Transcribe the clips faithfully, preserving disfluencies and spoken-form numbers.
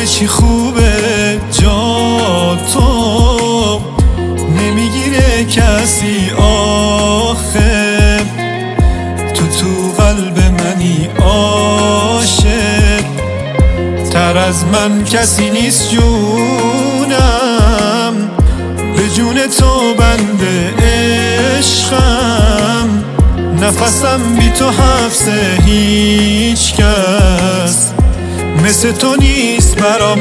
چی خوبه جا تو نمیگیره کسی آخه تو تو قلب منی عاشق تر از من کسی نیست جونم به جون تو بنده عشقم نفسم بی تو حبسه هیچ کس مثل تو نیست برام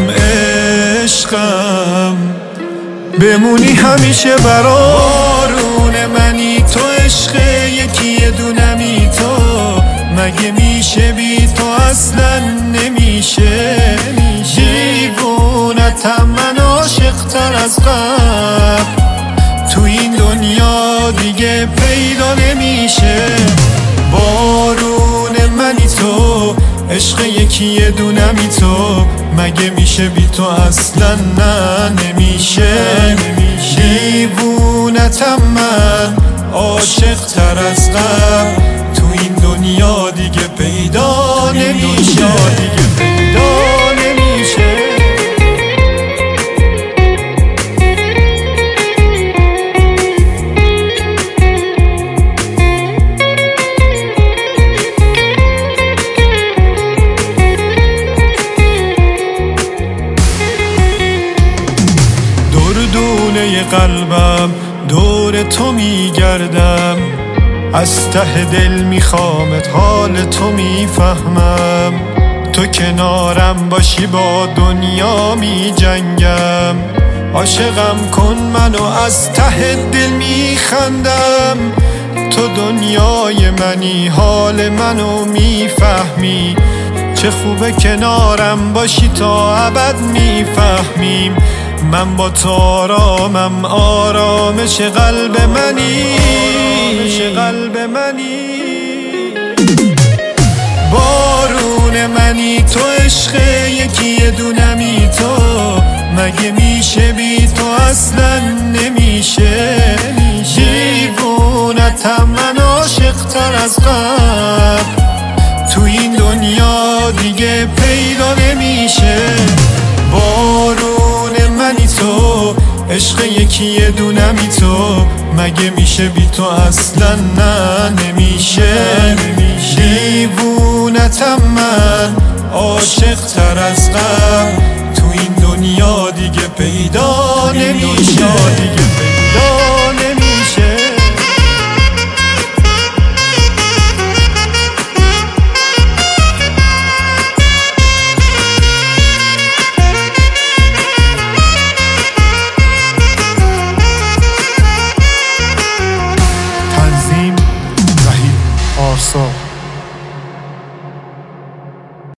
عشقم بمونی همیشه برارون منی تو عشق یکی دونمی تو مگه میشه بی تو اصلا نمیشه دیوونتم من عاشق تر از قبل تو این دنیا دیگه پیدا نمیشه بارون منی تو عشق یکی دونمی تو مگه میشه بی تو اصلا نه نمیشه دیوونتم من عاشق تر از قبل تو این دنیا دیگه پیدا نمیشه دیگه پیدا نمیشه دونه قلبم دور تو میگردم از ته دل میخوامت حال تو میفهمم تو کنارم باشی با دنیا میجنگم عاشقم کن منو از ته دل میخندم تو دنیای منی حال منو میفهمی چه خوبه کنارم باشی تا ابد میفهمیم من با تو آرامم آرامش قلب منی قلب منی بارون منی تو عشق یکی دونمی تو مگه میشه بی تو اصلا نمیشه دیوونتم من عاشق تر از قبل تو این دنیا دیگه پیدا نمیشه بارون منی تو عشق یکی دونمی تو مگه میشه بی تو اصلا نه نمیشه دیوونتم من عاشق تر از قبل